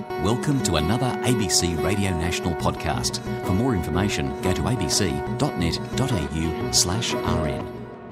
Welcome to another ABC Radio National podcast. For more information, go to abc.net.au/rn.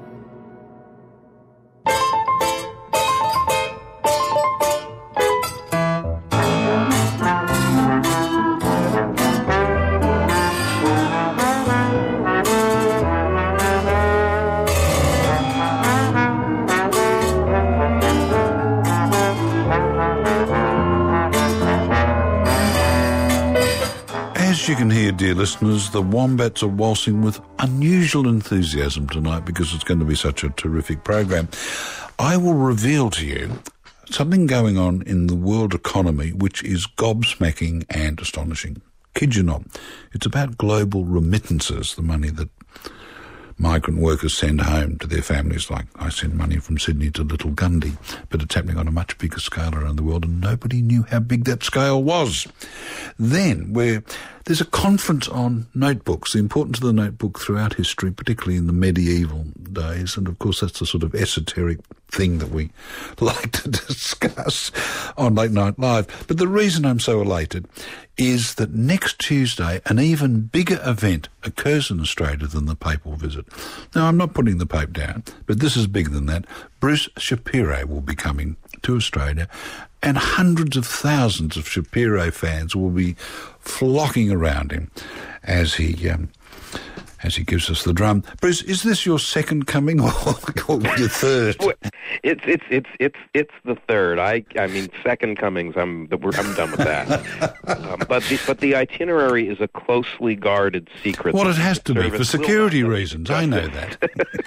As you can hear, dear listeners, the Wombats are waltzing with unusual enthusiasm tonight because it's going to be such a terrific program. I will reveal to you something going on in the world economy which is gobsmacking and astonishing. Kid you not. It's about global remittances, the money that migrant workers send home to their families, like I send money from Sydney to Little Gundy, but it's happening on a much bigger scale around the world, and nobody knew how big that scale was. Then, there's a conference on notebooks, the importance of the notebook throughout history, particularly in the medieval days, and of course that's the sort of esoteric thing that we like to discuss on Late Night Live. But the reason I'm so elated is that next Tuesday an even bigger event occurs in Australia than the papal visit. Now, I'm not putting the Pope down, but this is bigger than that. Bruce Shapiro will be coming to Australia, and hundreds of thousands of Shapiro fans will be flocking around him as he gives us the drum. Bruce, is this your second coming or your third? It's the third. I mean, second comings. I'm done with that. But the itinerary is a closely guarded secret. Well, it has to be for security reasons. I know that.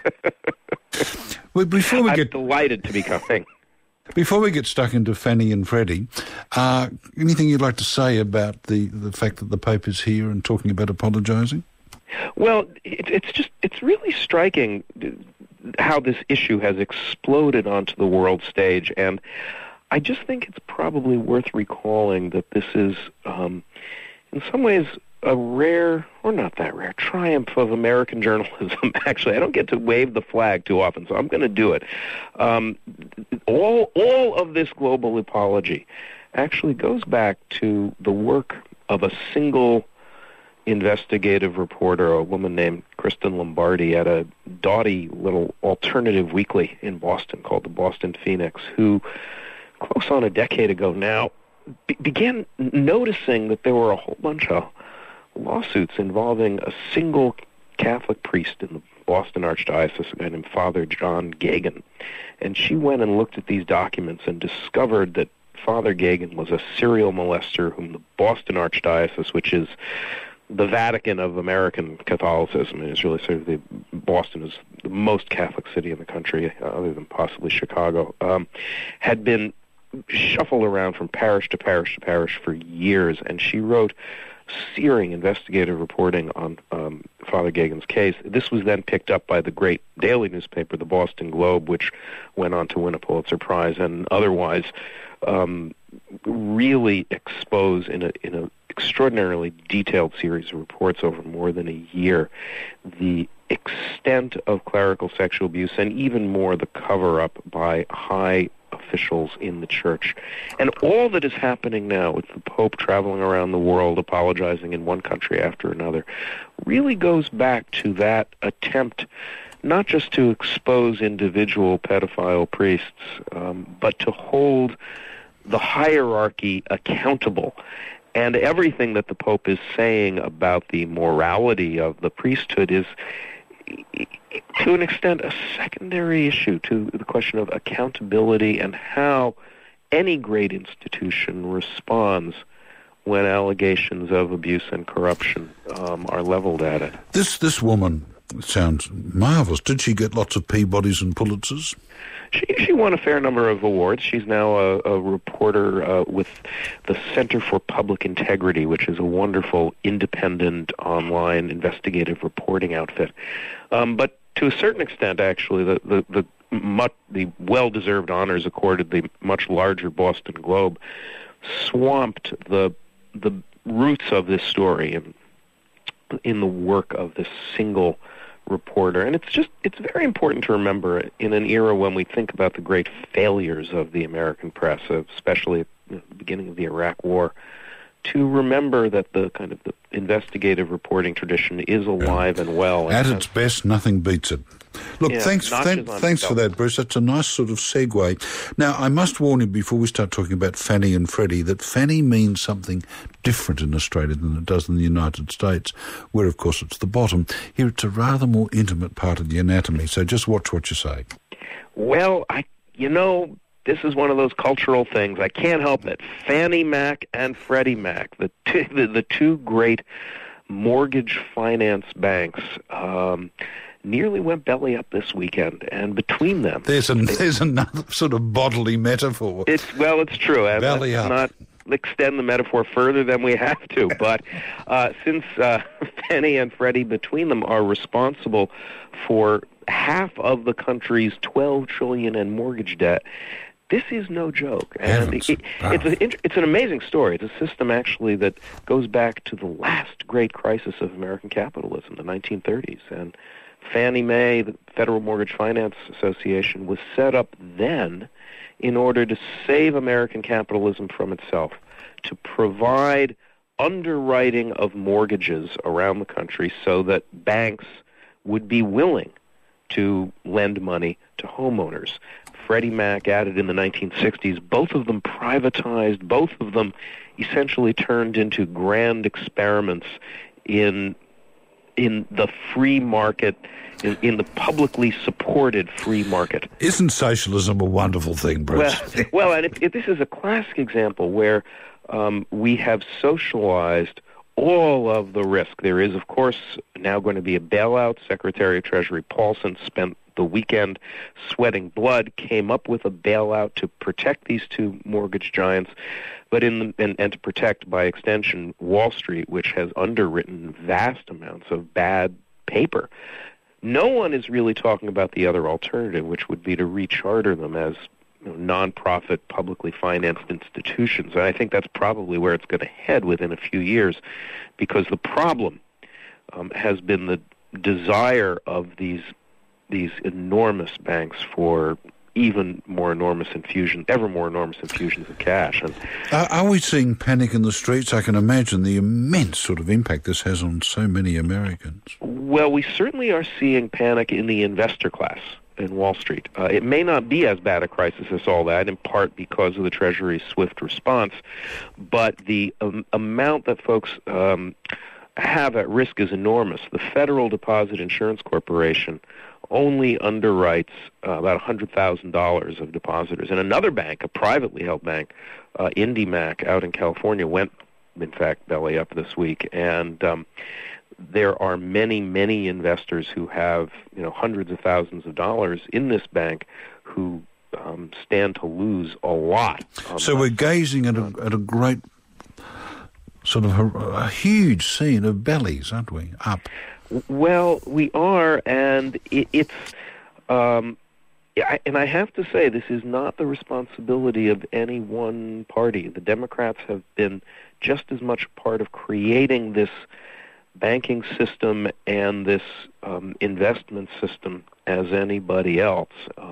Well, I'm delighted to be coming. Before we get stuck into Fanny and Freddie, anything you'd like to say about the fact that the Pope is here and talking about apologising? Well, it's really striking how this issue has exploded onto the world stage, and I just think it's probably worth recalling that this is, in some ways, a rare, or not that rare, triumph of American journalism. Actually, I don't get to wave the flag too often, so I'm going to do it. All of this global apology actually goes back to the work of a single investigative reporter, a woman named Kristen Lombardi, at a dotty little alternative weekly in Boston called the Boston Phoenix, who, close on a decade ago now, began noticing that there were a whole bunch of lawsuits involving a single Catholic priest in the Boston Archdiocese, a guy named Father John Geoghegan. And she went and looked at these documents and discovered that Father Geoghegan was a serial molester whom the Boston Archdiocese, which is the Vatican of American Catholicism, and is really sort of Boston is the most Catholic city in the country, other than possibly Chicago, had been shuffled around from parish to parish to parish for years, and she wrote searing investigative reporting on Father Geoghegan's case. This was then picked up by the great daily newspaper, the Boston Globe, which went on to win a Pulitzer Prize, and otherwise really expose in a extraordinarily detailed series of reports over more than a year the extent of clerical sexual abuse, and even more the cover-up by high officials in the church. And all that is happening now with the Pope traveling around the world apologizing in one country after another really goes back to that attempt not just to expose individual pedophile priests, but to hold the hierarchy accountable. And everything that the Pope is saying about the morality of the priesthood is, to an extent, a secondary issue to the question of accountability and how any great institution responds when allegations of abuse and corruption are leveled at it. This woman sounds marvellous. Did she get lots of Peabodys and Pulitzers? She won a fair number of awards. She's now a reporter with the Center for Public Integrity, which is a wonderful, independent, online investigative reporting outfit. But to a certain extent, actually, the well-deserved honors accorded the much larger Boston Globe swamped the roots of this story in the work of this single reporter. And it's very important to remember in an era when we think about the great failures of the American press, especially the beginning of the Iraq War, to remember that the kind of the investigative reporting tradition is alive and well. At its best, nothing beats it. Look, thanks for that, Bruce. That's a nice sort of segue. Now, I must warn you before we start talking about Fannie and Freddie that Fannie means something different in Australia than it does in the United States, where, of course, it's the bottom. Here, it's a rather more intimate part of the anatomy, so just watch what you say. Well, this is one of those cultural things. I can't help it. Fannie Mac and Freddie Mac, the two great mortgage finance banks, nearly went belly up this weekend, and between them... There's another sort of bodily metaphor. It's true. Belly up. Not extend the metaphor further than we have to, but since Fannie and Freddie between them are responsible for half of the country's $12 trillion in mortgage debt, this is no joke. And it's an amazing story. It's a system, actually, that goes back to the last great crisis of American capitalism, the 1930s. And Fannie Mae, the Federal Mortgage Finance Association, was set up then in order to save American capitalism from itself, to provide underwriting of mortgages around the country so that banks would be willing to lend money to homeowners. Freddie Mac added in the 1960s. Both of them privatized. Both of them essentially turned into grand experiments in the free market, in the publicly supported free market. Isn't socialism a wonderful thing, Bruce? Well, and this is a classic example where we have socialized all of the risk. There is, of course, now going to be a bailout. Secretary of Treasury Paulson spent the weekend sweating blood, came up with a bailout to protect these two mortgage giants, but and to protect, by extension, Wall Street, which has underwritten vast amounts of bad paper. No one is really talking about the other alternative, which would be to recharter them as non-profit, publicly financed institutions. And I think that's probably where it's going to head within a few years, because the problem has been the desire of these enormous banks for ever more enormous infusions of cash. And are we seeing panic in the streets? I can imagine the immense sort of impact this has on so many Americans. Well, we certainly are seeing panic in the investor class in Wall Street. It may not be as bad a crisis as all that, in part because of the Treasury's swift response, but the amount that folks have at risk is enormous. The Federal Deposit Insurance Corporation only underwrites about $100,000 of depositors. And another bank, a privately held bank, IndyMac out in California, went, in fact, belly up this week. And there are many, many investors who have hundreds of thousands of dollars in this bank who stand to lose a lot. So we're gazing at a great sort of a huge scene of bellies, aren't we? Up. Well, we are, and it's and I have to say, this is not the responsibility of any one party. The Democrats have been just as much a part of creating this banking system and this investment system as anybody else.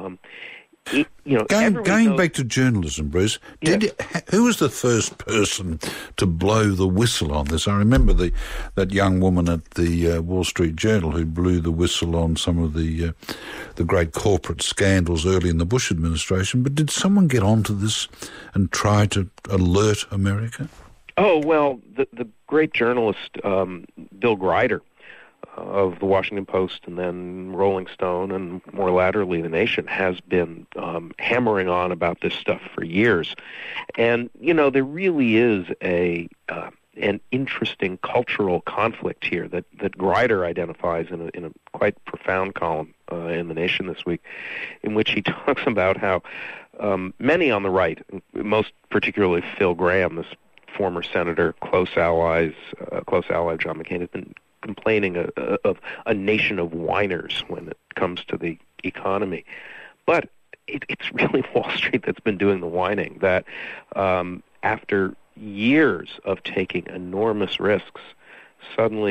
Going back to journalism, Bruce, who was the first person to blow the whistle on this? I remember that young woman at the Wall Street Journal who blew the whistle on some of the great corporate scandals early in the Bush administration. But did someone get onto this and try to alert America? Oh, well, the great journalist Bill Grider of the Washington Post and then Rolling Stone and more laterally The Nation has been hammering on about this stuff for years. And, there really is an interesting cultural conflict here that Grider identifies in a quite profound column in The Nation this week, in which he talks about how many on the right, most particularly Phil Gramm, this former senator, close ally of John McCain, has been complaining of a nation of whiners when it comes to the economy. But it's really Wall Street that's been doing the whining, that after years of taking enormous risks, suddenly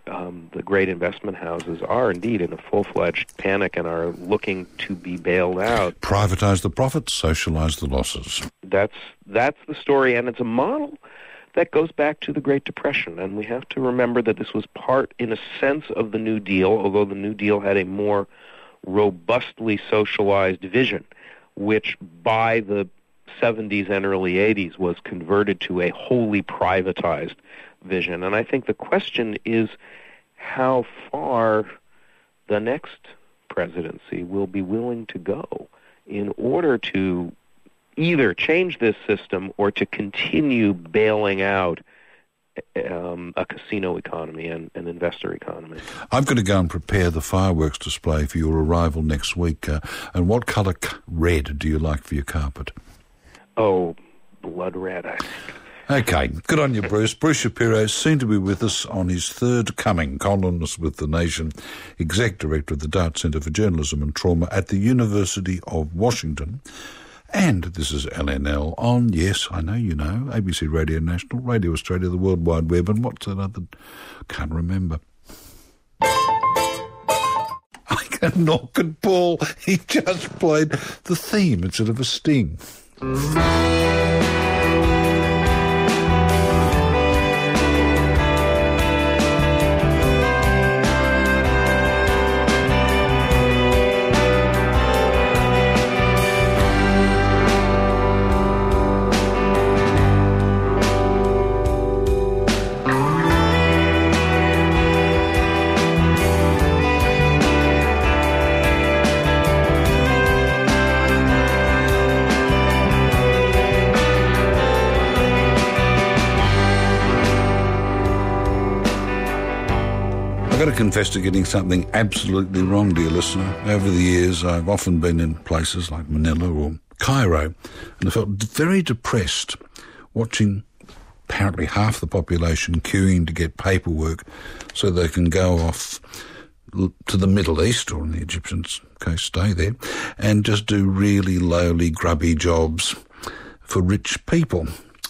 the great investment houses are indeed in a full-fledged panic and are looking to be bailed out. Privatize the profits, socialize the losses. That's the story, and it's a model that goes back to the Great Depression, and we have to remember that this was part, in a sense, of the New Deal, although the New Deal had a more robustly socialized vision, which by the 70s and early 80s was converted to a wholly privatized vision. And I think the question is how far the next presidency will be willing to go in order to either change this system or to continue bailing out a casino economy and an investor economy. I'm going to go and prepare the fireworks display for your arrival next week. And what colour red do you like for your carpet? Oh, blood red, I think. Okay, good on you, Bruce. Bruce Shapiro, soon to be with us on his third coming, columnist with The Nation, Exec Director of the Dart Centre for Journalism and Trauma at the University of Washington. And this is LNL on, yes, I know you know, ABC Radio National, Radio Australia, the World Wide Web, and what's that other? Can't remember. I can knock at Paul. He just played the theme instead of a sting. I've got to confess to getting something absolutely wrong, dear listener. Over the years, I've often been in places like Manila or Cairo, and I felt very depressed watching apparently half the population queuing to get paperwork so they can go off to the Middle East, or in the Egyptians' case, stay there, and just do really lowly, grubby jobs for rich people.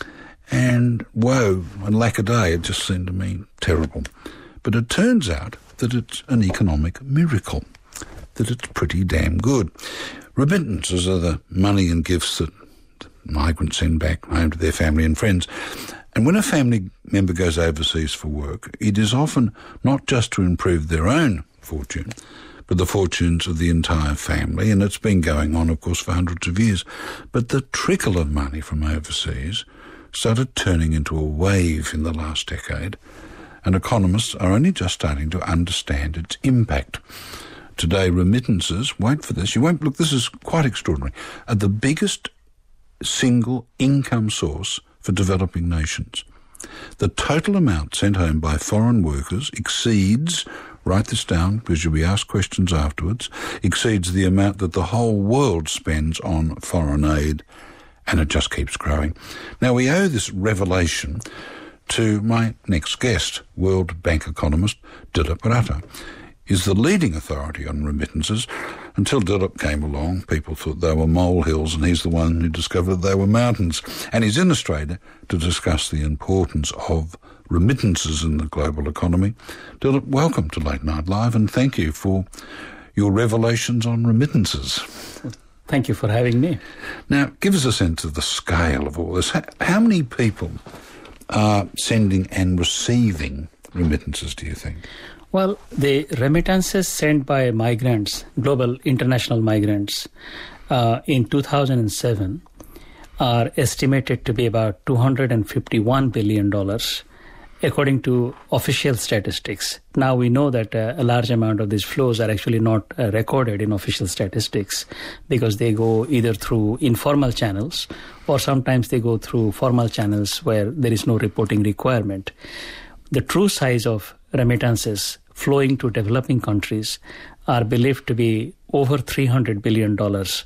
And woe and lack a day, it just seemed to me terrible. But it turns out that it's an economic miracle, that it's pretty damn good. Remittances are the money and gifts that migrants send back home to their family and friends. And when a family member goes overseas for work, it is often not just to improve their own fortune, but the fortunes of the entire family. And it's been going on, of course, for hundreds of years. But the trickle of money from overseas started turning into a wave in the last decade, and economists are only just starting to understand its impact. Today, remittances, wait for this, you won't, look, this is quite extraordinary, are the biggest single income source for developing nations. The total amount sent home by foreign workers exceeds, write this down because you'll be asked questions afterwards, exceeds the amount that the whole world spends on foreign aid, and it just keeps growing. Now, we owe this revelation to my next guest, World Bank economist Dilip Ratta. Is the leading authority on remittances. Until Dilip came along, people thought they were molehills, and he's the one who discovered they were mountains. And he's in Australia to discuss the importance of remittances in the global economy. Dilip, welcome to Late Night Live, and thank you for your revelations on remittances. Thank you for having me. Now, give us a sense of the scale of all this. How many people are sending and receiving remittances, do you think? Well, the remittances sent by migrants, global international migrants, in 2007 are estimated to be about $251 billion, according to official statistics. Now, we know that a large amount of these flows are actually not recorded in official statistics because they go either through informal channels or sometimes they go through formal channels where there is no reporting requirement. The true size of remittances flowing to developing countries are believed to be over $300 billion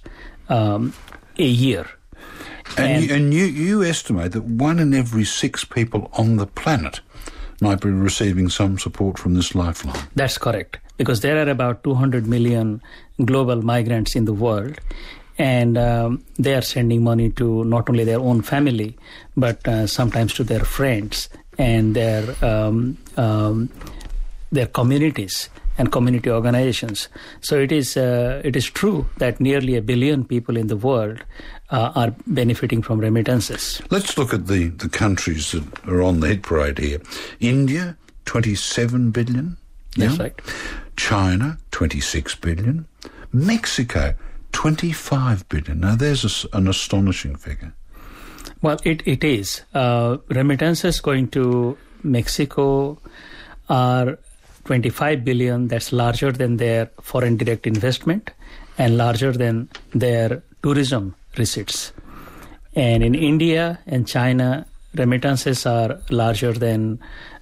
a year. And you estimate that 1 in every 6 people on the planet might be receiving some support from this lifeline. That's correct, because there are about 200 million global migrants in the world, and they are sending money to not only their own family, but sometimes to their friends and their their communities and community organizations. So it is true that nearly 1 billion people in the world are benefiting from remittances. Let's look at the countries that are on the hit parade here. India, 27 billion. That's right. China, 26 billion. Mexico, 25 billion. Now, there's an astonishing figure. Well, it is. Remittances going to Mexico are 25 billion. That's larger than their foreign direct investment and larger than their tourism receipts. And in India and China, remittances are larger than...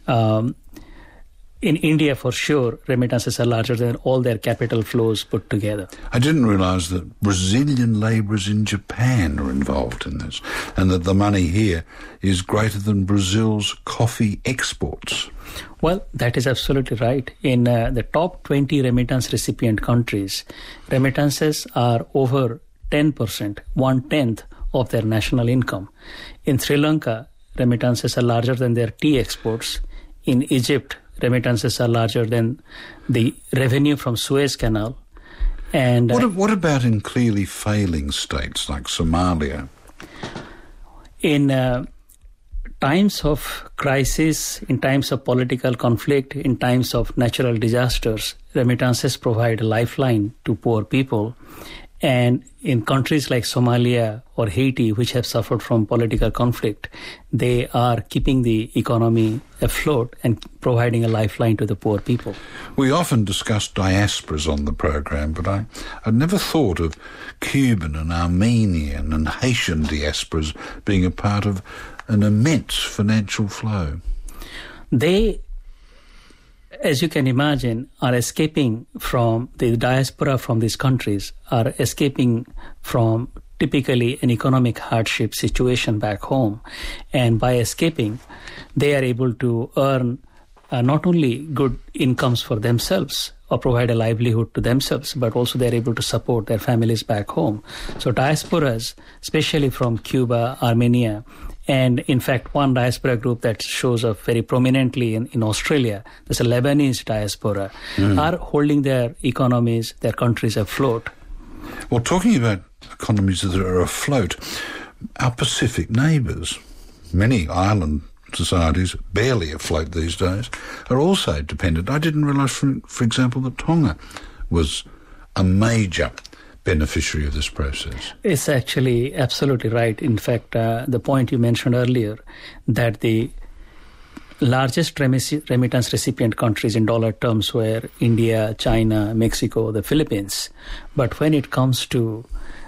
in India, for sure, remittances are larger than all their capital flows put together. I didn't realise that Brazilian labourers in Japan are involved in this, and that the money here is greater than Brazil's coffee exports. Well, that is absolutely right. In the top 20 remittance recipient countries, remittances are over 10%, 1/10 of their national income. In Sri Lanka, remittances are larger than their tea exports. In Egypt, remittances are larger than the revenue from Suez Canal. And what about in clearly failing states like Somalia? In times of crisis, in times of political conflict, in times of natural disasters, remittances provide a lifeline to poor people. And in countries like Somalia or Haiti, which have suffered from political conflict, they are keeping the economy afloat and providing a lifeline to the poor people. We often discuss diasporas on the program, but I'd never thought of Cuban and Armenian and Haitian diasporas being a part of an immense financial flow. They, as you can imagine, are escaping from the diaspora from these countries, are escaping from typically an economic hardship situation back home. And by escaping, they are able to earn not only good incomes for themselves or provide a livelihood to themselves, but also they're able to support their families back home. So diasporas, especially from Cuba, Armenia, and in fact, one diaspora group that shows up very prominently in Australia, there's a Lebanese diaspora, are holding their economies, their countries afloat. Well, talking about economies that are afloat, our Pacific neighbours, many island societies barely afloat these days, are also dependent. I didn't realise, for example, that Tonga was a major beneficiary of this process. It's actually absolutely right. In fact, the point you mentioned earlier, that the largest remittance recipient countries in dollar terms were India, China, Mexico, the Philippines. But when it comes to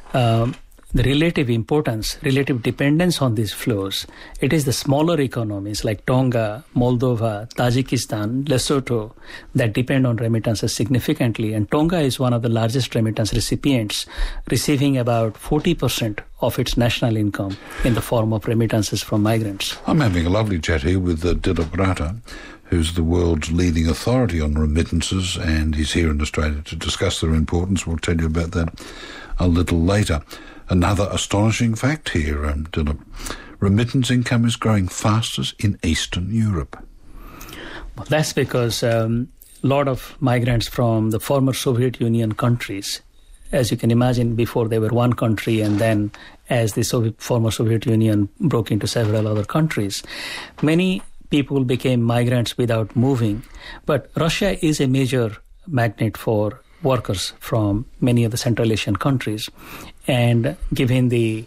the relative importance, relative dependence on these flows, it is the smaller economies like Tonga, Moldova, Tajikistan, Lesotho that depend on remittances significantly. And Tonga is one of the largest remittance recipients, receiving about 40% of its national income in the form of remittances from migrants. I'm having a lovely chat here with Dilip Ratta, who's the world's leading authority on remittances, and he's here in Australia to discuss their importance. We'll tell you about that a little later. Another astonishing fact here, Dilip. Remittance income is growing fastest in Eastern Europe. Well, that's because a lot of migrants from the former Soviet Union countries, as you can imagine, before they were one country, and then as the former Soviet Union broke into several other countries, many people became migrants without moving. But Russia is a major magnet for workers from many of the Central Asian countries. And given the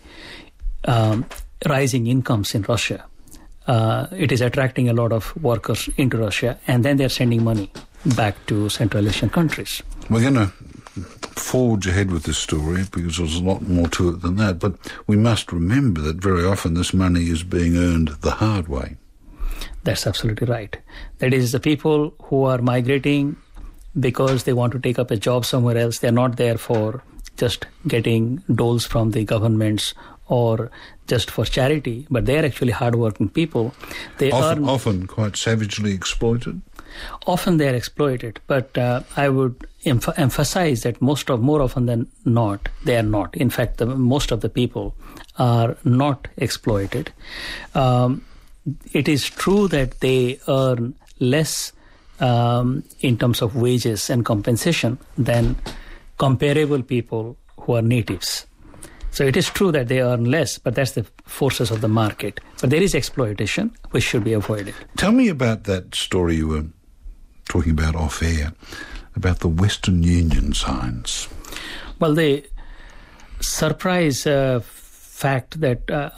rising incomes in Russia, it is attracting a lot of workers into Russia, and then they're sending money back to Central Asian countries. We're going to forge ahead with this story because there's a lot more to it than that, but we must remember that very often this money is being earned the hard way. That's absolutely right. That is, the people who are migrating because they want to take up a job somewhere else, they're not there for just getting doles from the governments or just for charity, but they're actually hardworking people. They often quite savagely exploited. Often they're exploited, but I would emphasize that more often than not, they are not. In fact, most of the people are not exploited. It is true that they earn less in terms of wages and compensation than comparable people who are natives. So it is true that they earn less, but that's the forces of the market. But there is exploitation, which should be avoided. Tell me about that story you were talking about off air, about the Western Union signs. Well, the surprise fact that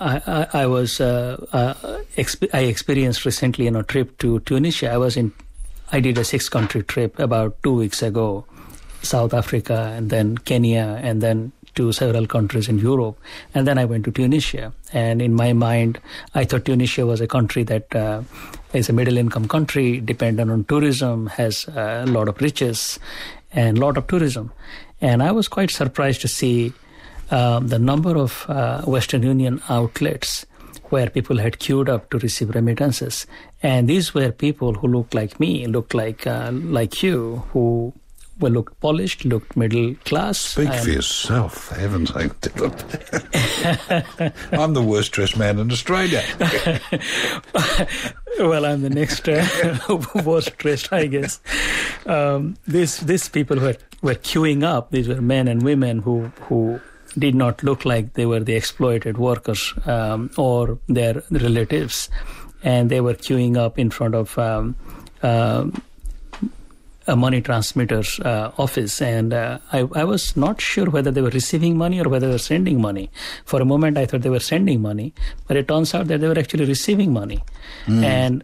I experienced recently in a trip to Tunisia. I did a 6-country trip about 2 weeks ago, South Africa and then Kenya and then to several countries in Europe. And then I went to Tunisia. And in my mind, I thought Tunisia was a country that is a middle-income country, dependent on tourism, has a lot of riches and a lot of tourism. And I was quite surprised to see the number of Western Union outlets where people had queued up to receive remittances. And these were people who looked like me, looked like you, who looked polished, looked middle class. Speak for yourself, for heaven's sake. I'm the worst dressed man in Australia. Well, I'm the next worst dressed, I guess. These people who were queuing up, these were men and women who did not look like they were the exploited workers or their relatives. And they were queuing up in front of a money transmitter's office, and I was not sure whether they were receiving money or whether they were sending money. For a moment, I thought they were sending money, but it turns out that they were actually receiving money. And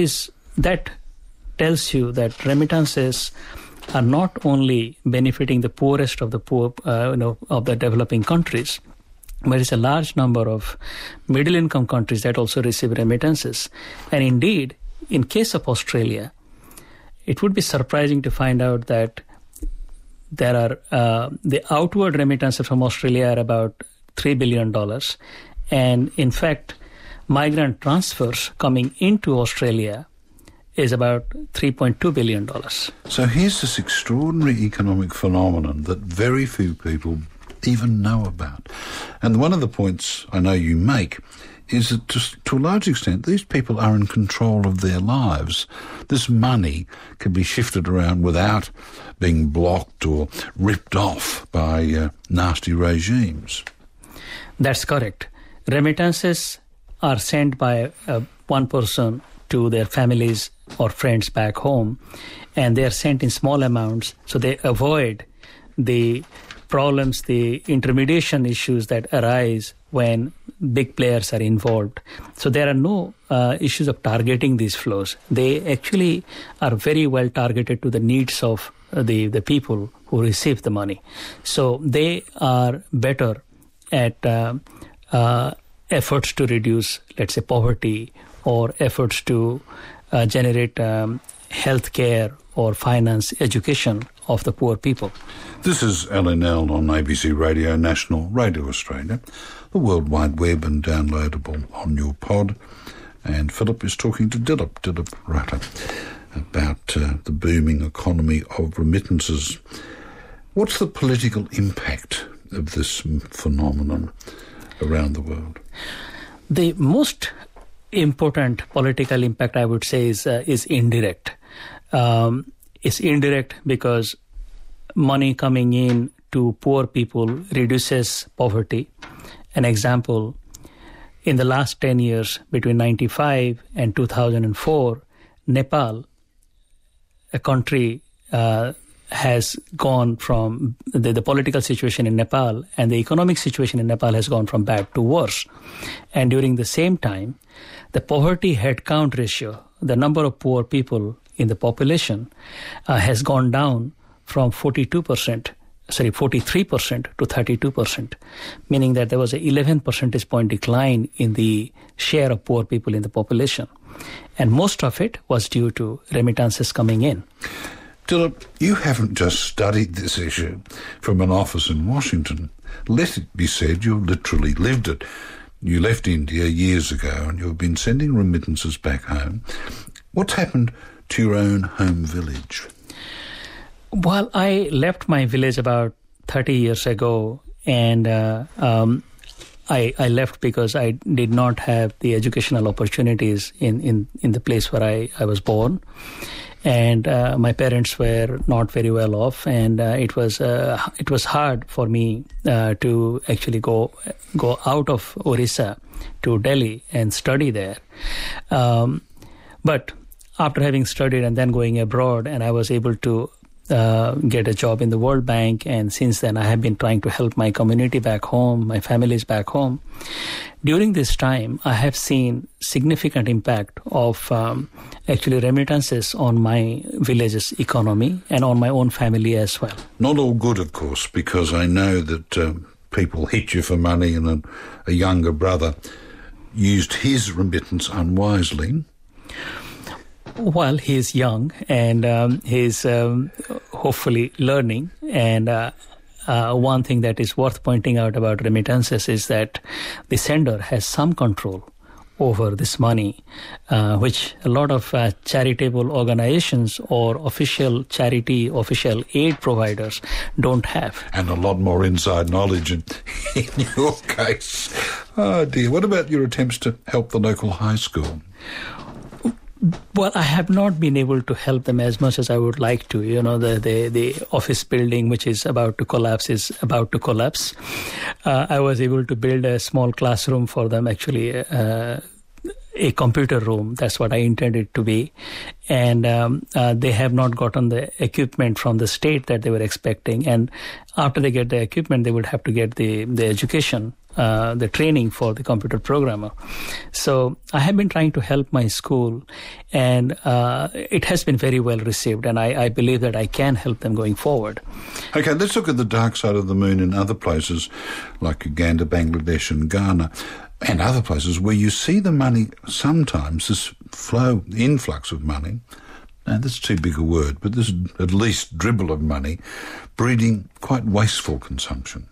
that tells you that remittances are not only benefiting the poorest of the poor, of the developing countries, but it's a large number of middle-income countries that also receive remittances. And indeed, in case of Australia, it would be surprising to find out that there are the outward remittances from Australia are about $3 billion. And in fact, migrant transfers coming into Australia is about $3.2 billion. So here's this extraordinary economic phenomenon that very few people even know about. And one of the points I know you make is that to a large extent these people are in control of their lives. This money can be shifted around without being blocked or ripped off by nasty regimes. That's correct. Remittances are sent by one person to their families or friends back home, and they are sent in small amounts, so they avoid the problems, the intermediation issues that arise when big players are involved. So there are no issues of targeting these flows. They actually are very well targeted to the needs of the people who receive the money. So they are better at efforts to reduce, let's say, poverty, or efforts to generate health care or finance education of the poor people. This is LNL on ABC Radio National, Radio Australia, the World Wide Web and downloadable on your pod. And Philip is talking to Dilip Rutter, about the booming economy of remittances. What's the political impact of this phenomenon around the world? The most important political impact, I would say, is indirect. It's indirect because money coming in to poor people reduces poverty. An example, in the last 10 years, between 1995 and 2004, Nepal, a country, has gone from the political situation in Nepal and the economic situation in Nepal has gone from bad to worse. And during the same time, the poverty headcount ratio, the number of poor people in the population, has gone down from 43% to 32%, meaning that there was an 11 percentage point decline in the share of poor people in the population. And most of it was due to remittances coming in. Dilip, you haven't just studied this issue from an office in Washington. Let it be said you literally lived it. You left India years ago and you've been sending remittances back home. What's happened to your own home village? Well, I left my village about 30 years ago, and I left because I did not have the educational opportunities in the place where I was born. and my parents were not very well off, and it was hard for me to actually go out of Orissa to Delhi and study there. But after having studied and then going abroad, and I was able to get a job in the World Bank, and since then I have been trying to help my community back home, my families back home. During this time, I have seen significant impact of actually remittances on my village's economy and on my own family as well. Not all good, of course, because I know that people hit you for money, and a younger brother used his remittance unwisely. Well, he's young, and he's hopefully learning. And one thing that is worth pointing out about remittances is that the sender has some control over this money, which a lot of charitable organizations or official aid providers don't have. And a lot more inside knowledge in your case. Oh dear. What about your attempts to help the local high school? Well, I have not been able to help them as much as I would like to. You know, the office building, which is about to collapse, is about to collapse. I was able to build a small classroom for them, actually, a computer room. That's what I intended to be. And they have not gotten the equipment from the state that they were expecting. And after they get the equipment, they would have to get the education, the training for the computer programmer. So I have been trying to help my school, and it has been very well received, and I believe that I can help them going forward. Okay, let's look at the dark side of the moon in other places like Uganda, Bangladesh and Ghana, and other places where you see the money, sometimes this influx of money, now that's too big a word, but this at least dribble of money, breeding quite wasteful consumption.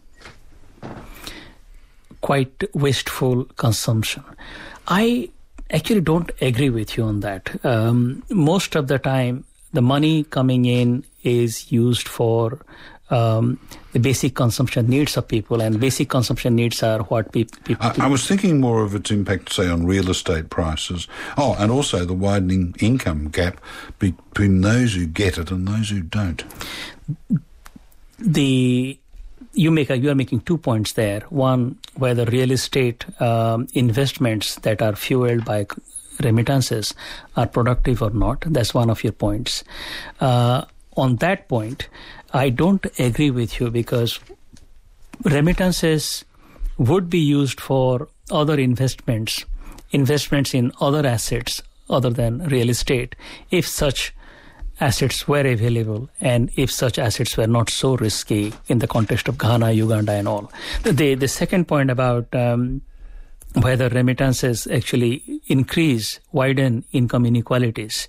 Quite wasteful consumption. I actually don't agree with you on that. Most of the time, the money coming in is used for the basic consumption needs of people, and basic consumption needs are what people... I was thinking more of its impact, say, on real estate prices. Oh, and also the widening income gap between those who get it and those who don't. You are making 2 points there. One, whether real estate investments that are fueled by remittances are productive or not. That's one of your points. On that point, I don't agree with you, because remittances would be used for other investments in other assets other than real estate, if such assets were available and if such assets were not so risky in the context of Ghana, Uganda and all. The second point about whether remittances actually widen income inequalities,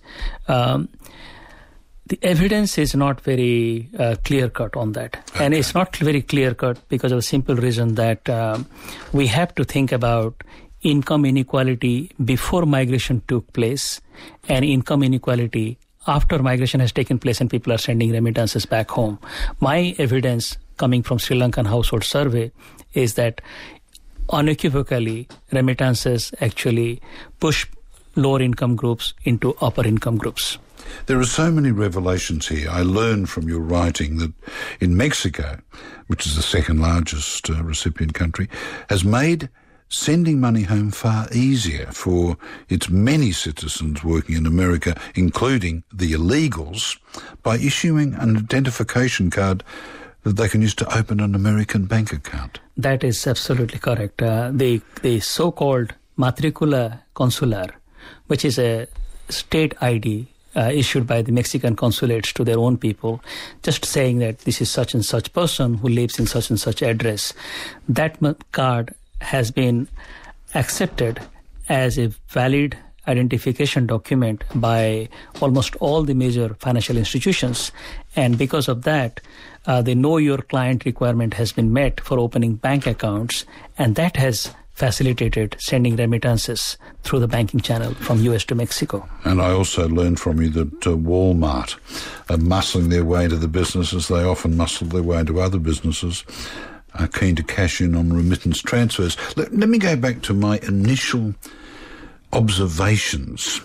the evidence is not very clear-cut on that. Okay. And it's not very clear-cut because of a simple reason that we have to think about income inequality before migration took place and income inequality after migration has taken place and people are sending remittances back home. My evidence coming from Sri Lankan Household Survey is that unequivocally remittances actually push lower income groups into upper income groups. There are so many revelations here. I learned from your writing that in Mexico, which is the second largest recipient country, has made sending money home far easier for its many citizens working in America, including the illegals, by issuing an identification card that they can use to open an American bank account. That is absolutely correct. The so-called matricula consular, which is a state ID issued by the Mexican consulates to their own people, just saying that this is such and such person who lives in such and such address. That card has been accepted as a valid identification document by almost all the major financial institutions. And because of that, the know your client requirement has been met for opening bank accounts, and that has facilitated sending remittances through the banking channel from US to Mexico. And I also learned from you that Walmart are muscling their way into the business, as they often muscle their way into other businesses, are keen to cash in on remittance transfers. Let me go back to my initial observations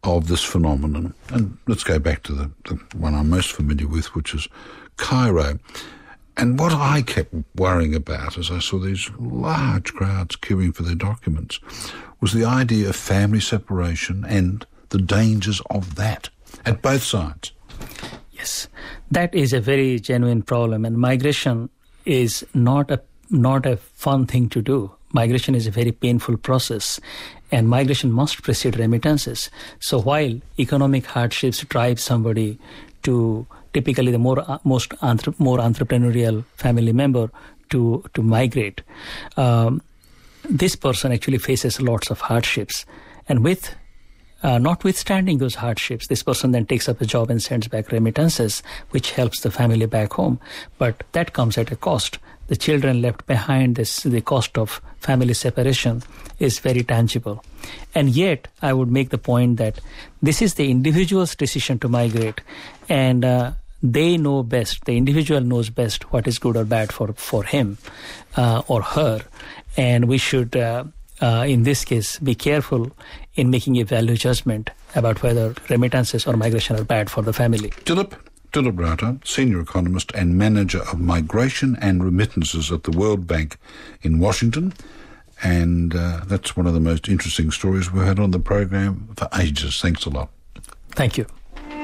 of this phenomenon. And let's go back to the one I'm most familiar with, which is Cairo. And what I kept worrying about as I saw these large crowds queuing for their documents was the idea of family separation and the dangers of that at both sides. Yes, that is a very genuine problem, and migration is not a fun thing to do. Migration is a very painful process, and migration must precede remittances. So while economic hardships drive somebody to typically the more entrepreneurial family member to migrate, this person actually faces lots of hardships. And with notwithstanding those hardships, this person then takes up a job and sends back remittances, which helps the family back home. But that comes at a cost. The children left behind, the cost of family separation is very tangible. And yet, I would make the point that this is the individual's decision to migrate, and they know best, the individual knows best what is good or bad for him or her. And we should, in this case, be careful in making a value judgment about whether remittances or migration are bad for the family. Dilip Rata, Senior Economist and Manager of Migration and Remittances at the World Bank in Washington. And that's one of the most interesting stories we've had on the program for ages. Thanks a lot. Thank you.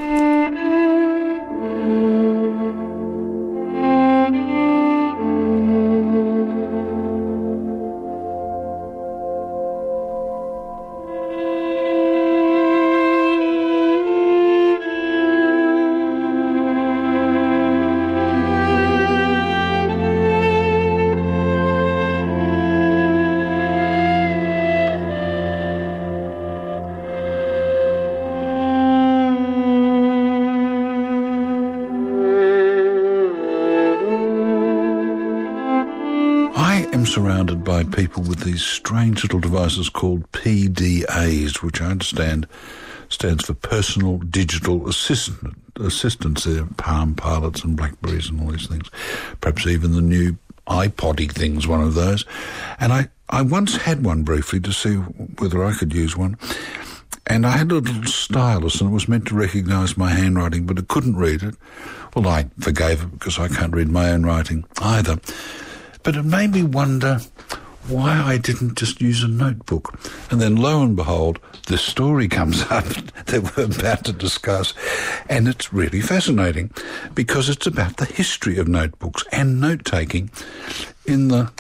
Surrounded by people with these strange little devices called PDAs, which I understand stands for Personal Digital Assistants. They're Palm Pilots and Blackberries and all these things. Perhaps even the new iPod-y thing's one of those. And I once had one briefly to see whether I could use one. And I had a little stylus, and it was meant to recognise my handwriting, but it couldn't read it. Well, I forgave it because I can't read my own writing either. But it made me wonder why I didn't just use a notebook. And then lo and behold, this story comes up that we're about to discuss. And it's really fascinating because it's about the history of notebooks and note-taking in the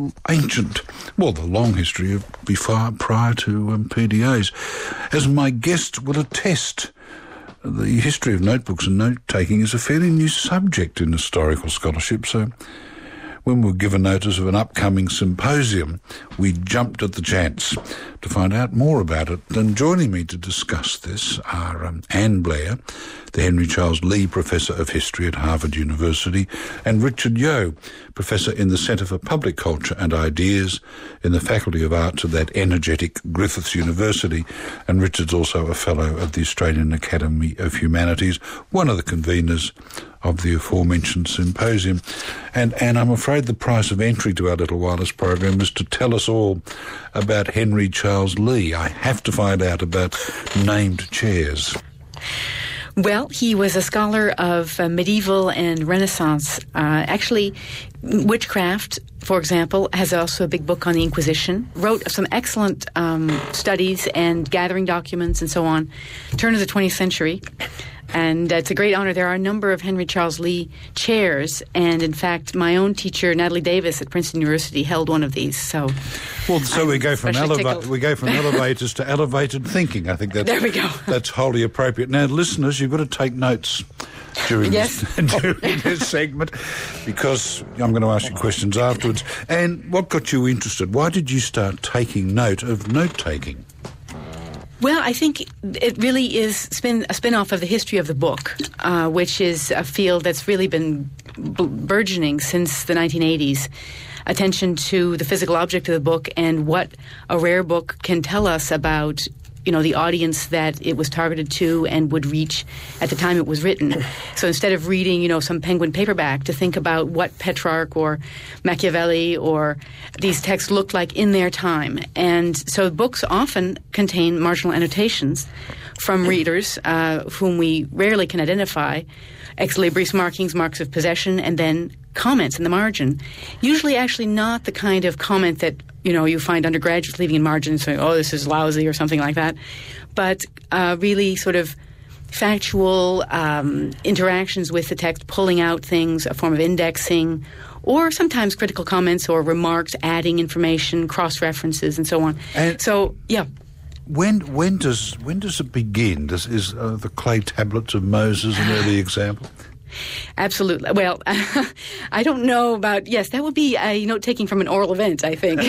the long history of prior to PDAs. As my guest will attest, the history of notebooks and note-taking is a fairly new subject in historical scholarship, so when we were given notice of an upcoming symposium, we jumped at the chance to find out more about it. And joining me to discuss this are Anne Blair, the Henry Charles Lea Professor of History at Harvard University, and Richard Yeo, Professor in the Centre for Public Culture and Ideas in the Faculty of Arts of that energetic Griffiths University. And Richard's also a Fellow of the Australian Academy of Humanities, one of the conveners of the aforementioned symposium. And I'm afraid the price of entry to our little wireless program is to tell us all about Henry Charles Lea. I have to find out about named chairs. Well, he was a scholar of medieval and Renaissance. Actually, witchcraft, for example, has also a big book on the Inquisition. Wrote some excellent studies and gathering documents and so on. Turn of the 20th century. And it's a great honor. There are a number of Henry Charles Lea chairs, and in fact, my own teacher, Natalie Davis at Princeton University, held one of these. So we go from elevators to elevated thinking. I think there we go. That's wholly appropriate. Now, listeners, you've got to take notes during this segment, because I'm going to ask you questions afterwards. And what got you interested? Why did you start taking note of note-taking? Well, I think it really is a spin-off of the history of the book, which is a field that's really been burgeoning since the 1980s. Attention to the physical object of the book and what a rare book can tell us about the audience that it was targeted to and would reach at the time it was written. So instead of reading, some Penguin paperback, to think about what Petrarch or Machiavelli or these texts looked like in their time. And so books often contain marginal annotations from readers whom we rarely can identify, ex libris markings, marks of possession, and then comments in the margin. Usually actually not the kind of comment that you find undergraduates leaving in margin saying, oh, this is lousy or something like that, but really sort of factual interactions with the text, pulling out things, a form of indexing, or sometimes critical comments or remarks, adding information, cross-references, and so on. And so, yeah. When does it begin? Is the clay tablets of Moses an early example? Absolutely. Well, I don't know about, yes, that would be note-taking from an oral event, I think.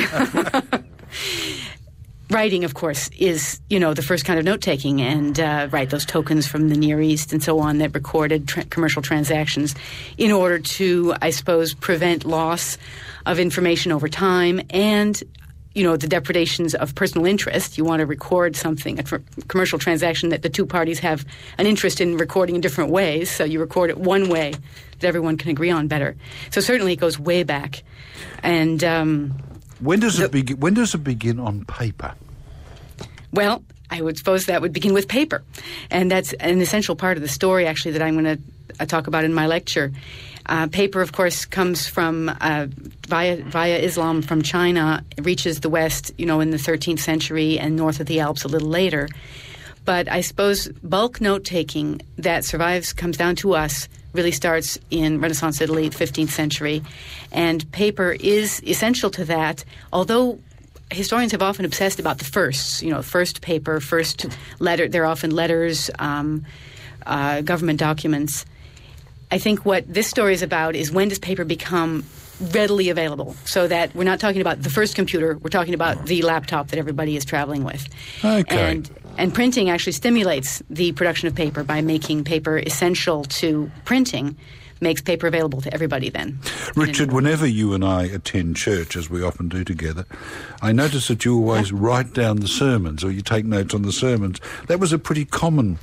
Writing, of course, is, the first kind of note-taking, and, those tokens from the Near East and so on that recorded commercial transactions in order to, I suppose, prevent loss of information over time and the depredations of personal interest. You want to record something, a commercial transaction that the two parties have an interest in recording in different ways, so you record it one way that everyone can agree on better. So certainly it goes way back. And when does it begin? When does it begin on paper? Well, I would suppose that would begin with paper, and that's an essential part of the story, actually, that I'm going to talk about in my lecture. Paper, of course, comes from via Islam from China. It reaches the West, in the 13th century and north of the Alps a little later. But I suppose bulk note-taking that comes down to us, really starts in Renaissance Italy, 15th century. And paper is essential to that, although historians have often obsessed about the firsts, first paper, first letter. They're often letters, government documents. I think what this story is about is when does paper become readily available, so that we're not talking about the first computer, we're talking about the laptop that everybody is traveling with. Okay. And printing actually stimulates the production of paper by making paper essential to printing, makes paper available to everybody then. Richard, whenever you and I attend church, as we often do together, I notice that you always write down the sermons, or you take notes on the sermons. That was a pretty common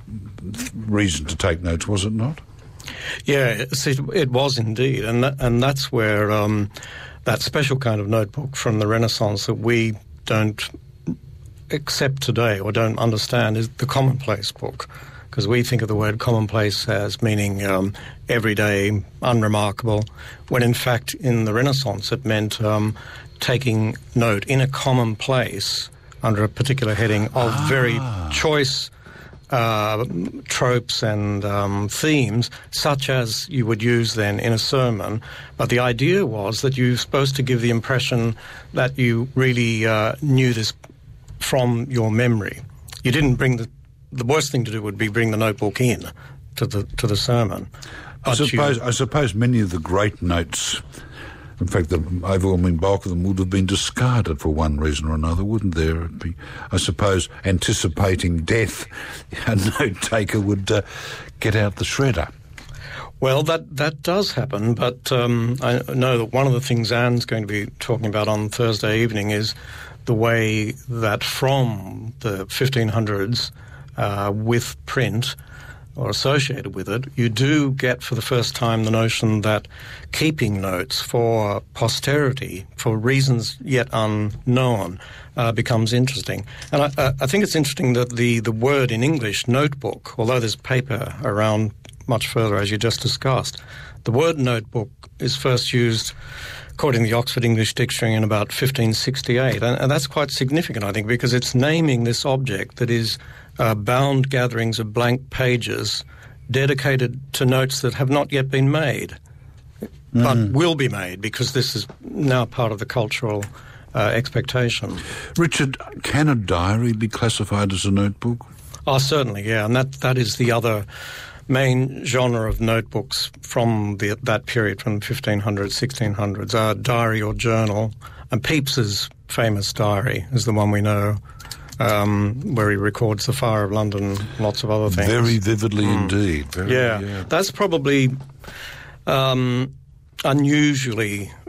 reason to take notes, was it not? Yeah, it was indeed, and that's where that special kind of notebook from the Renaissance that we don't accept today or don't understand is the commonplace book, because we think of the word commonplace as meaning everyday, unremarkable, when in fact in the Renaissance it meant taking note in a common place under a particular heading of very choice tropes and themes, such as you would use then in a sermon. But the idea was that you're supposed to give the impression that you really knew this from your memory. You didn't bring the worst thing to do would be bring the notebook in to the sermon. I suppose many of the great notes, in fact, the overwhelming bulk of them would have been discarded for one reason or another, wouldn't there? It'd be, I suppose, anticipating death, a note-taker would get out the shredder. Well, that does happen, but I know that one of the things Anne's going to be talking about on Thursday evening is the way that from the 1500s with print, or associated with it, you do get for the first time the notion that keeping notes for posterity, for reasons yet unknown, becomes interesting. And I think it's interesting that the word in English, notebook, although there's paper around much further, as you just discussed, the word notebook is first used, according to the Oxford English Dictionary, in about 1568. And that's quite significant, I think, because it's naming this object that is bound gatherings of blank pages dedicated to notes that have not yet been made, but will be made, because this is now part of the cultural expectation. Richard, can a diary be classified as a notebook? Oh, certainly, yeah. And that is the other main genre of notebooks from that period, from 1500s, 1600s, diary or journal. And Pepys's famous diary is the one we know, where he records the fire of London, lots of other things. Very vividly indeed. Yeah, that's probably unusually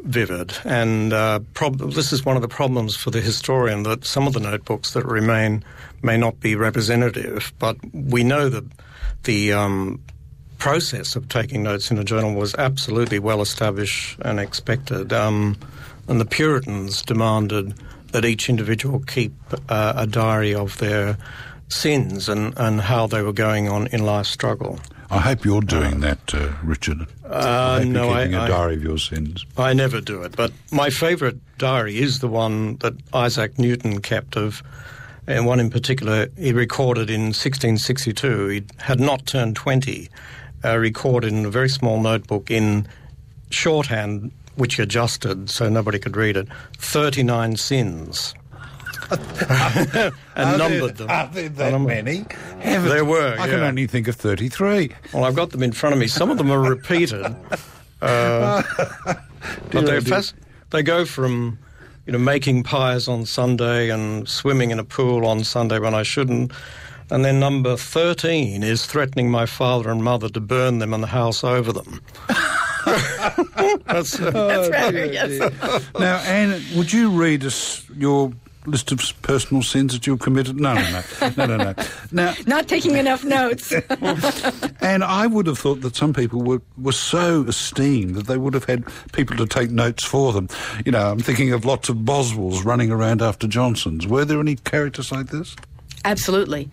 vivid, and this is one of the problems for the historian, that some of the notebooks that remain may not be representative, but we know that the process of taking notes in a journal was absolutely well established and expected, and the Puritans demanded that each individual keep a diary of their sins and how they were going on in life's struggle. I hope you're doing that, Richard. I hope you're keeping a diary of your sins. I never do it, but my favourite diary is the one that Isaac Newton kept of, and one in particular he recorded in 1662. He had not turned 20, recorded in a very small notebook in shorthand, which he adjusted so nobody could read it, 39 sins. And numbered them. Are there that many? There were, I can only think of 33. Well, I've got them in front of me. Some of them are repeated. But they go from, making pies on Sunday and swimming in a pool on Sunday when I shouldn't. And then number 13 is threatening my father and mother to burn them and the house over them. That's right, yes. Now, Anne, would you read us your list of personal sins that you've committed? No. Now, not taking enough notes. And I would have thought that some people were so esteemed that they would have had people to take notes for them. I'm thinking of lots of Boswells running around after Johnsons. Were there any characters like this? Absolutely.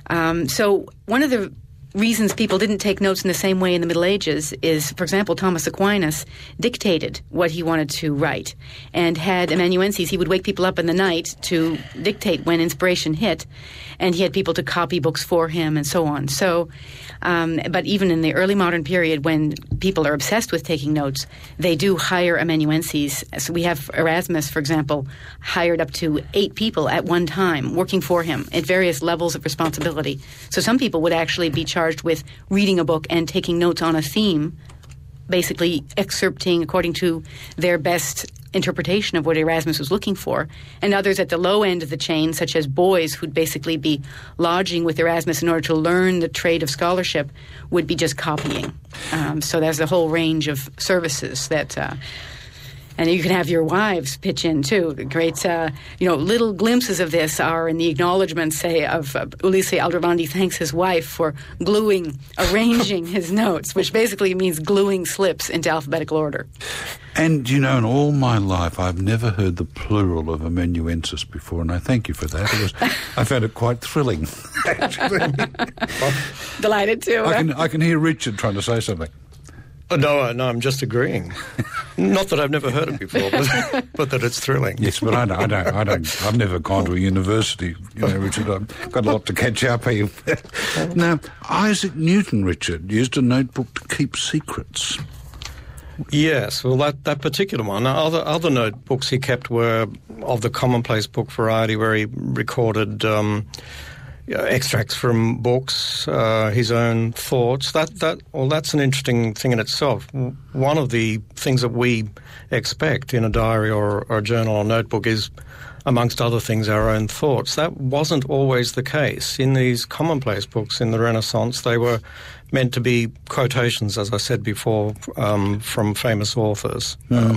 So one of the reasons people didn't take notes in the same way in the Middle Ages is, for example, Thomas Aquinas dictated what he wanted to write and had amanuenses. He would wake people up in the night to dictate when inspiration hit, and he had people to copy books for him and so on. So, but even in the early modern period, when people are obsessed with taking notes, they do hire amanuenses. So we have Erasmus, for example, hired up to 8 people at one time working for him at various levels of responsibility. So some people would actually be charged with reading a book and taking notes on a theme, basically excerpting according to their best interpretation of what Erasmus was looking for, and others at the low end of the chain, such as boys who'd basically be lodging with Erasmus in order to learn the trade of scholarship, would be just copying. So there's a whole range of services that... and you can have your wives pitch in, too. The great, little glimpses of this are in the acknowledgments, say, of Ulisse Aldrovandi thanks his wife for arranging his notes, which basically means gluing slips into alphabetical order. And, in all my life, I've never heard the plural of amanuensis before, and I thank you for that. I found it quite thrilling, actually. Delighted to. I can hear Richard trying to say something. No, I'm just agreeing. Not that I've never heard it before, but that it's thrilling. Yes, but I don't. I've never gone to a university, Richard. I've got a lot to catch up here. Now, Isaac Newton, Richard, used a notebook to keep secrets. Yes, well, that particular one. Other notebooks he kept were of the commonplace book variety, where he recorded extracts from books, his own thoughts. That's an interesting thing in itself. One of the things that we expect in a diary or a journal or notebook is, amongst other things, our own thoughts. That wasn't always the case. In these commonplace books in the Renaissance, they were meant to be quotations, as I said before, from famous authors.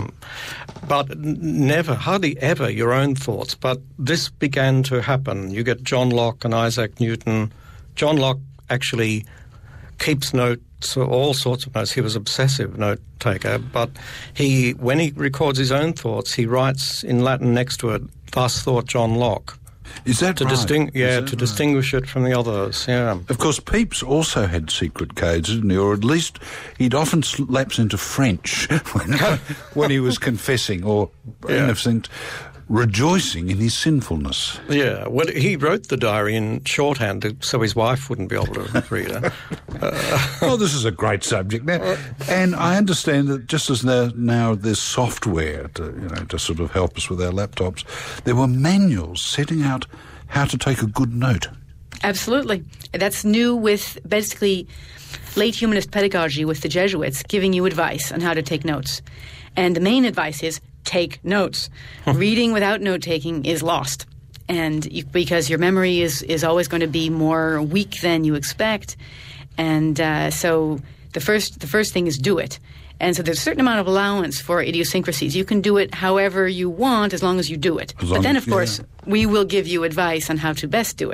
But hardly ever your own thoughts. But this began to happen. You get John Locke and Isaac Newton. John Locke actually keeps notes, all sorts of notes. He was an obsessive note-taker. But when he records his own thoughts, he writes in Latin next to it, "Thus thought John Locke." Is that right? To distinguish it from the others, yeah. Of course, Pepys also had secret codes, didn't he? Or at least he'd often lapse into French when he was confessing or, in a sense, rejoicing in his sinfulness. Yeah, well, he wrote the diary in shorthand so his wife wouldn't be able to read it. Oh, this is a great subject now. And I understand that just as now there's software to sort of help us with our laptops, there were manuals setting out how to take a good note. Absolutely. That's new with basically late humanist pedagogy with the Jesuits giving you advice on how to take notes. And the main advice is take notes. Reading without note-taking is lost. And because your memory is always going to be more weak than you expect. And so the first thing is do it. And so there's a certain amount of allowance for idiosyncrasies. You can do it however you want as long as you do it. But then, of course, we will give you advice on how to best do it.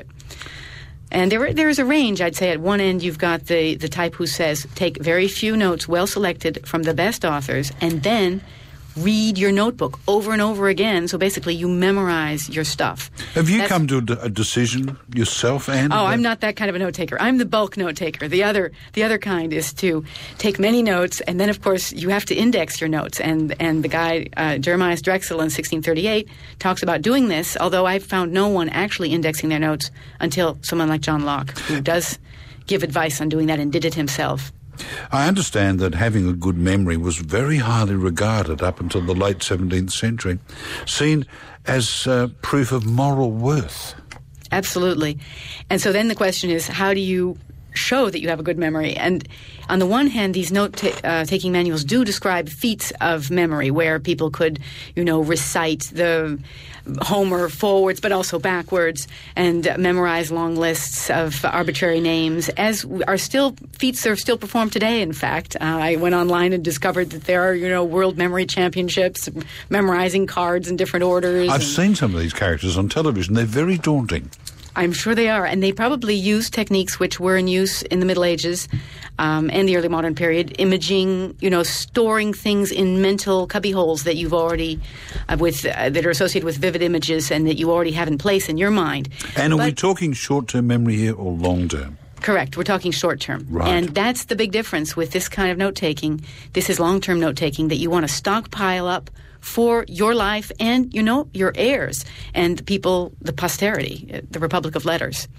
And there is a range, I'd say. At one end, you've got the type who says, take very few notes, well selected, from the best authors, and then read your notebook over and over again. So basically, you memorize your stuff. Have you come to a decision yourself, Anne? Oh, I'm not that kind of a note taker. I'm the bulk note taker. The other kind is to take many notes, and then, of course, you have to index your notes. And the guy, Jeremias Drexel in 1638, talks about doing this, although I've found no one actually indexing their notes until someone like John Locke, who does give advice on doing that and did it himself. I understand that having a good memory was very highly regarded up until the late 17th century, seen as proof of moral worth. Absolutely. And so then the question is, how do you show that you have a good memory? And on the one hand, these note-taking manuals do describe feats of memory where people could, recite the Homer forwards but also backwards and memorize long lists of arbitrary names, as feats are still performed today, in fact. I went online and discovered that there are, world memory championships, memorizing cards in different orders. I've seen some of these characters on television. They're very daunting. I'm sure they are, and they probably use techniques which were in use in the Middle Ages and the early modern period, imaging, storing things in mental cubbyholes that you've already, that are associated with vivid images and that you already have in place in your mind. And are we talking short-term memory here or long-term? Correct. We're talking short-term. Right. And that's the big difference with this kind of note-taking. This is long-term note-taking that you want to stockpile up for your life and, your heirs and the people, the posterity, the Republic of Letters.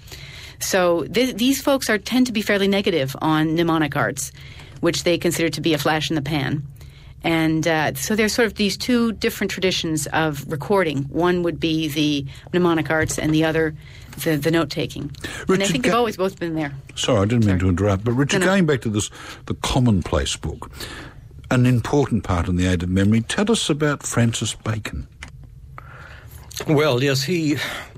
So these folks tend to be fairly negative on mnemonic arts, which they consider to be a flash in the pan. And so there's sort of these two different traditions of recording. One would be the mnemonic arts and the other the note-taking. And I think they've always both been there. Sorry, I didn't mean to interrupt. But Richard, going back to the Commonplace book, an important part in the aid of memory. Tell us about Francis Bacon. Well, yes, he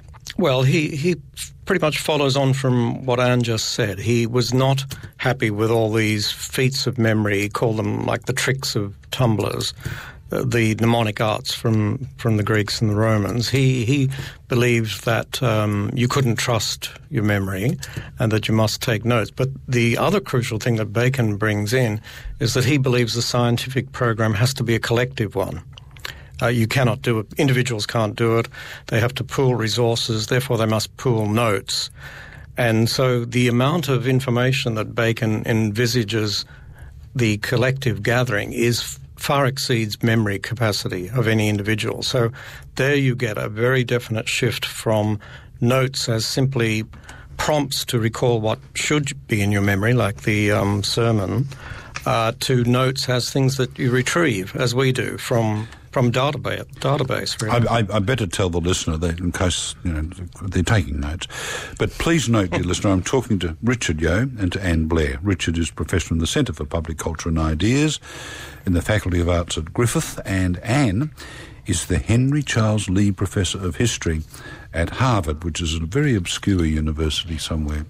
pretty much follows on from what Anne just said. He was not happy with all these feats of memory, he called them like the tricks of tumblers, the mnemonic arts from the Greeks and the Romans. He believed that you couldn't trust your memory and that you must take notes. But the other crucial thing that Bacon brings in is that he believes the scientific program has to be a collective one. You cannot do it. Individuals can't do it. They have to pool resources. Therefore, they must pool notes. And so the amount of information that Bacon envisages the collective gathering far exceeds memory capacity of any individual. So there you get a very definite shift from notes as simply prompts to recall what should be in your memory, like the sermon, to notes as things that you retrieve, as we do, from database. Really. I better tell the listener that in case they're taking notes. But please note, dear listener, I'm talking to Richard Yeo and to Anne Blair. Richard is Professor in the Centre for Public Culture and Ideas in the Faculty of Arts at Griffith, and Anne is the Henry Charles Lee Professor of History at Harvard, which is a very obscure university somewhere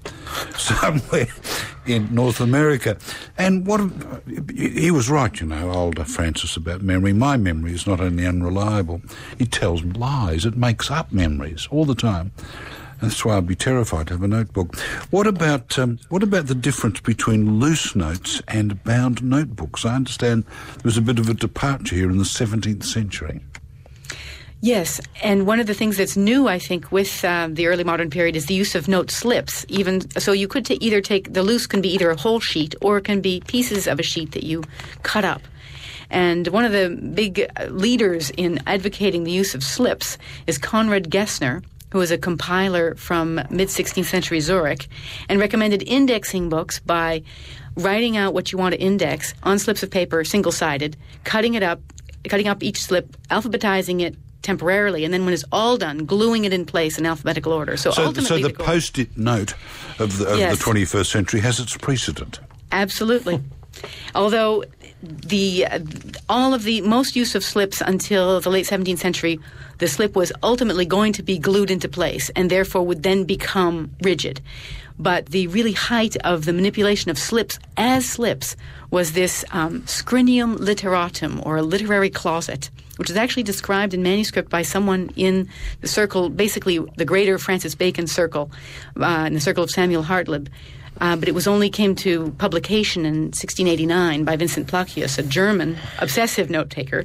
in North America. And he was right, older Francis, about memory. My memory is not only unreliable, it tells lies. It makes up memories all the time. And that's why I'd be terrified to have a notebook. What about the difference between loose notes and bound notebooks? I understand there was a bit of a departure here in the 17th century. Yes, and one of the things that's new, I think, with the early modern period is the use of note slips. Even so, you could either take the loose can be either a whole sheet or it can be pieces of a sheet that you cut up. And one of the big leaders in advocating the use of slips is Konrad Gessner, who was a compiler from mid-16th century Zurich, and recommended indexing books by writing out what you want to index on slips of paper, single-sided, cutting up each slip, alphabetizing it temporarily, and then when it's all done, gluing it in place in alphabetical order. So ultimately, the post-it note of the 21st century has its precedent. Absolutely. Although most use of slips until the late 17th century, the slip was ultimately going to be glued into place and therefore would then become rigid. But the really height of the manipulation of slips as slips was this scrinium literatum, or a literary closet, which is actually described in manuscript by someone in the circle, basically the greater Francis Bacon circle, in the circle of Samuel Hartlib. But it came to publication in 1689 by Vincent Placius, a German obsessive note-taker,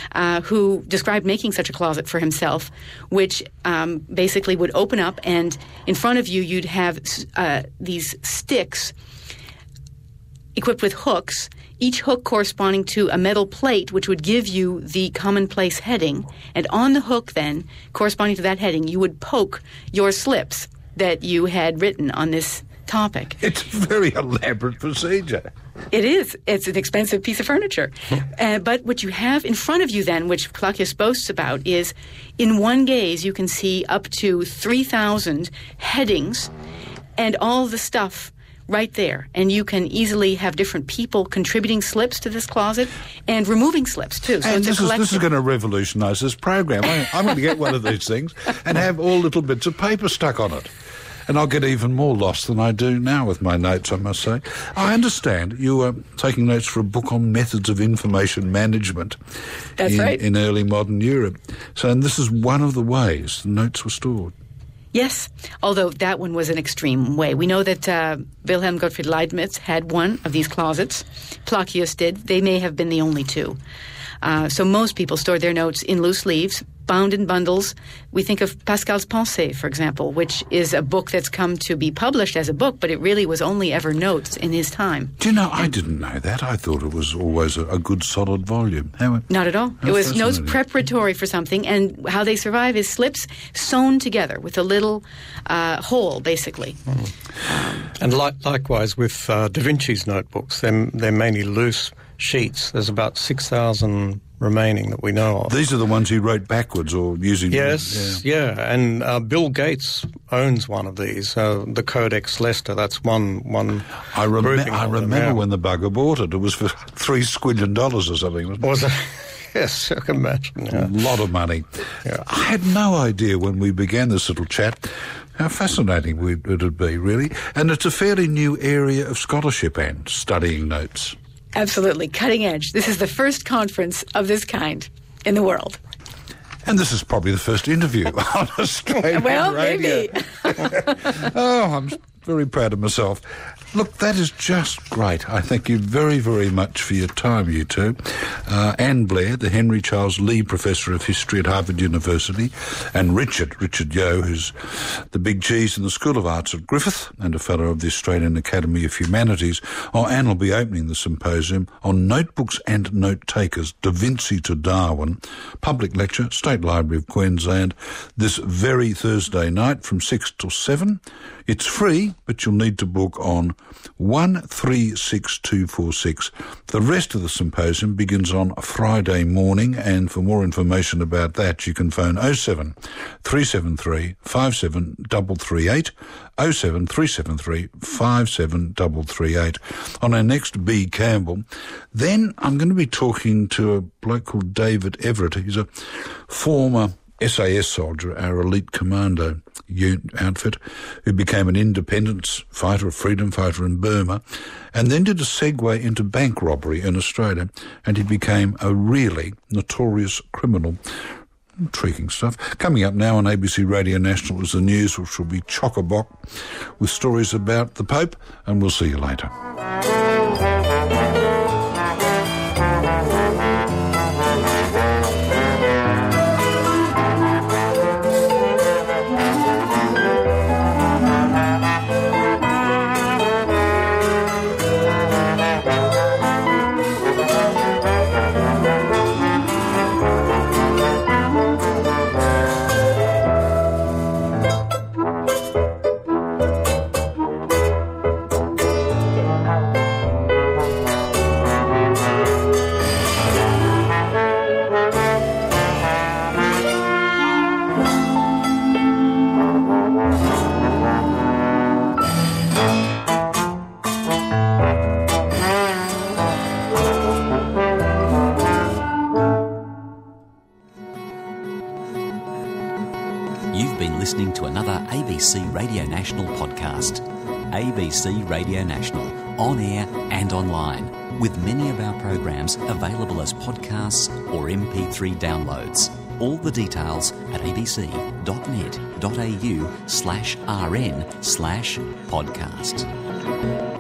who described making such a closet for himself, which basically would open up, and in front of you you'd have these sticks equipped with hooks, each hook corresponding to a metal plate which would give you the commonplace heading. And on the hook then, corresponding to that heading, you would poke your slips that you had written on this topic. It's a very elaborate procedure. It is. It's an expensive piece of furniture. But what you have in front of you then, which Placius boasts about, is in one gaze you can see up to 3,000 headings and all the stuff right there. And you can easily have different people contributing slips to this closet and removing slips too. So and it's this is going to revolutionise this program. I'm going to get one of these things and have all little bits of paper stuck on it. And I'll get even more lost than I do now with my notes, I must say. I understand you were taking notes for a book on methods of information management. That's right. In early modern Europe. So, and this is one of the ways the notes were stored. Yes, although that one was an extreme way. We know that Wilhelm Gottfried Leibniz had one of these closets. Placius did. They may have been the only two. So most people stored their notes in loose leaves, bound in bundles. We think of Pascal's Pensées, for example, which is a book that's come to be published as a book, but it really was only ever notes in his time. Do you know, I didn't know that. I thought it was always a good, solid volume. Not at all. It was notes preparatory for something, and how they survive is slips sewn together with a little hole, basically. And likewise with Da Vinci's notebooks, they're mainly loose sheets. There's about 6,000 remaining that we know of. These are the ones he wrote backwards or using... Yes, yeah. And Bill Gates owns one of these, the Codex Leicester. That's one I remember when the bugger bought it. It was for $3 squillion or something, wasn't it? Was it? Yes, I can imagine. Yeah. A lot of money. Yeah. I had no idea when we began this little chat how fascinating it would be, really. And it's a fairly new area of scholarship and studying notes. Absolutely. Cutting edge. This is the first conference of this kind in the world. And this is probably the first interview on Australian radio. Maybe. Oh, I'm very proud of myself. Look, that is just great. I thank you very, very much for your time, you two. Anne Blair, the Henry Charles Lee Professor of History at Harvard University, and Richard Yeo, who's the big cheese in the School of Arts at Griffith and a Fellow of the Australian Academy of Humanities. Anne will be opening the symposium on Notebooks and Note-Takers, Da Vinci to Darwin, public lecture, State Library of Queensland, this very Thursday night from 6 till 7. It's free, but you'll need to book on 136246. The rest of the symposium begins on Friday morning, and for more information about that, you can phone 07 373 57338, 07 373 57338 on our next B. Campbell. Then I'm going to be talking to a bloke called David Everett. He's a former SAS soldier, our elite commando outfit, who became an independence fighter, a freedom fighter in Burma, and then did a segue into bank robbery in Australia, and he became a really notorious criminal. Intriguing stuff. Coming up now on ABC Radio National is the news, which will be chock-a-block with stories about the Pope, and we'll see you later. You've been listening to another ABC Radio National podcast. ABC Radio National, on air and online, with many of our programs available as podcasts or MP3 downloads. All the details at abc.net.au/rn/podcast.